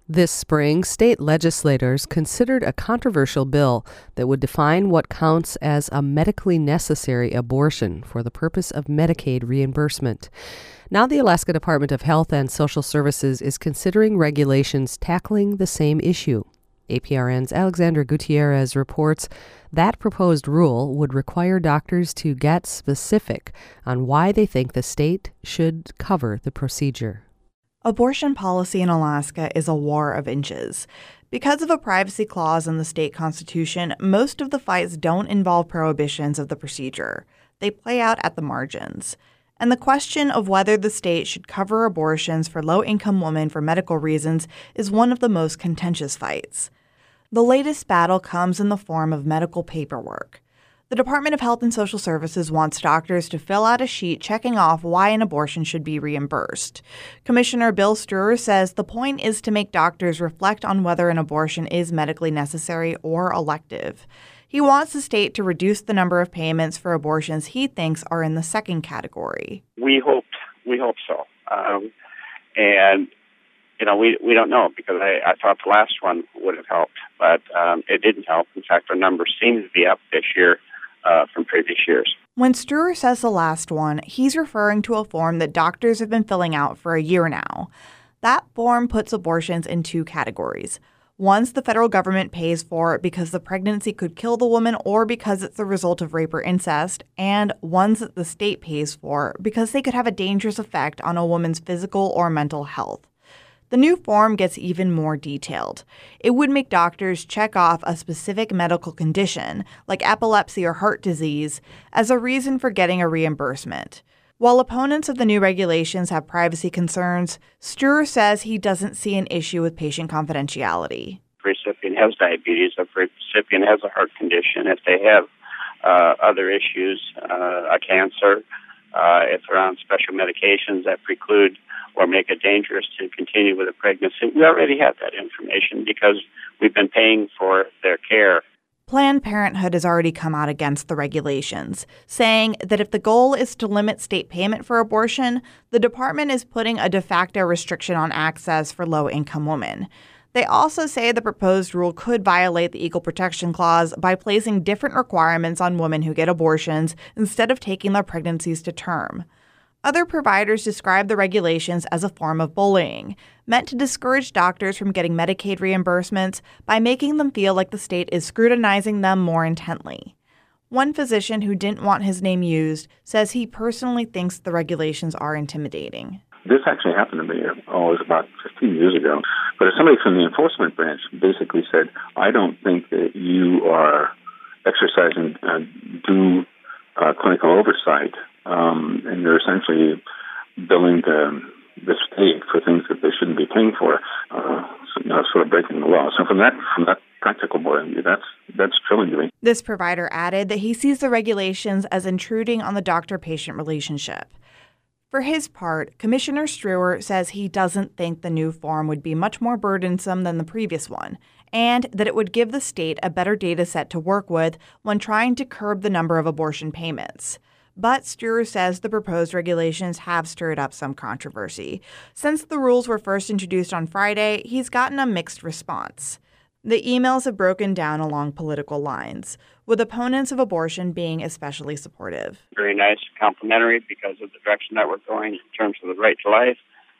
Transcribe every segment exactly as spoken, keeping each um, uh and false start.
This spring, state legislators considered a controversial bill that would define what counts as a medically necessary abortion for the purpose of Medicaid reimbursement. Now the Alaska Department of Health and Social Services is considering regulations tackling the same issue. A P R N's Alexandra Gutierrez reports that proposed rule would require doctors to get specific on why they think the state should cover the procedure. Abortion policy in Alaska is a war of inches. Because of a privacy clause in the state constitution, most of the fights don't involve prohibitions of the procedure. They play out at the margins. And the question of whether the state should cover abortions for low-income women for medical reasons is one of the most contentious fights. The latest battle comes in the form of medical paperwork. The Department of Health and Social Services wants doctors to fill out a sheet checking off why an abortion should be reimbursed. Commissioner Bill Struer says the point is to make doctors reflect on whether an abortion is medically necessary or elective. He wants the state to reduce the number of payments for abortions he thinks are in the second category. We hoped, we hope so. Um, and, you know, we we don't know because I, I thought the last one would have helped, but um, it didn't help. In fact, our numbers seem to be up this year uh, from previous years. When Struer says the last one, he's referring to a form that doctors have been filling out for a year now. That form puts abortions in two categories. One's the federal government pays for because the pregnancy could kill the woman or because it's the result of rape or incest, and one's that the state pays for because they could have a dangerous effect on a woman's physical or mental health. The new form gets even more detailed. It would make doctors check off a specific medical condition, like epilepsy or heart disease, as a reason for getting a reimbursement. While opponents of the new regulations have privacy concerns, Struer says he doesn't see an issue with patient confidentiality. If the recipient has diabetes, if the recipient has a heart condition, if they have uh, other issues, uh, a cancer, uh, if they're on special medications that preclude or make it dangerous to continue with a pregnancy, we already have that information because we've been paying for their care. Planned Parenthood has already come out against the regulations, saying that if the goal is to limit state payment for abortion, the department is putting a de facto restriction on access for low-income women. They also say the proposed rule could violate the Equal Protection Clause by placing different requirements on women who get abortions instead of taking their pregnancies to term. Other providers describe the regulations as a form of bullying, meant to discourage doctors from getting Medicaid reimbursements by making them feel like the state is scrutinizing them more intently. One physician who didn't want his name used says he personally thinks the regulations are intimidating. This actually happened to me, oh, it was about fifteen years ago. But if somebody from the enforcement branch basically said, I don't think that you are exercising uh, due uh, clinical oversight, Um, and they're essentially billing the, the state for things that they shouldn't be paying for, uh, so, you know, sort of breaking the law. So from that from that practical point of view, that's that's chilling to me. This provider added that he sees the regulations as intruding on the doctor-patient relationship. For his part, Commissioner Struer says he doesn't think the new form would be much more burdensome than the previous one, and that it would give the state a better data set to work with when trying to curb the number of abortion payments. But Struer says the proposed regulations have stirred up some controversy. Since the rules were first introduced on Friday, he's gotten a mixed response. The emails have broken down along political lines, with opponents of abortion being especially supportive. Very nice, complimentary because of the direction that we're going in terms of the right to life,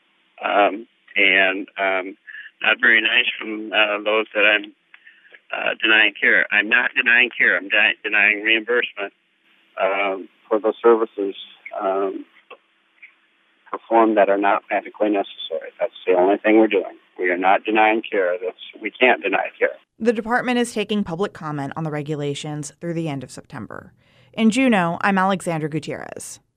um, and um, not very nice from uh, those that I'm uh, denying care. I'm not denying care. I'm de- denying reimbursement um, for those services um, performed that are not medically necessary. That's the only thing we're doing. We are not denying care. That's, we can't deny care. The department is taking public comment on the regulations through the end of September. In Juneau, I'm Alexandra Gutierrez.